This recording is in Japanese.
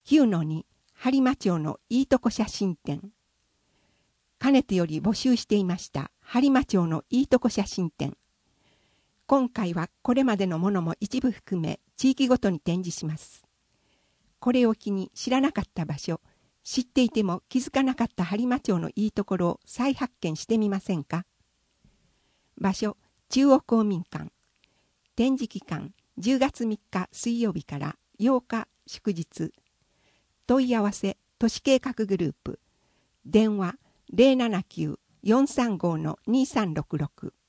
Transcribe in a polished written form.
9-2播磨町のいいとこ写真展。かねてより募集していました播磨町のいいとこ写真展。今回はこれまでのものも一部含め地域ごとに展示します。これを機に知らなかった場所、知っていても気づかなかった播磨町のいいところを再発見してみませんか。場所、中央公民館。展示期間、10月3日水曜日から8日祝日。問い合わせ、都市計画グループ。電話、079-435-2366。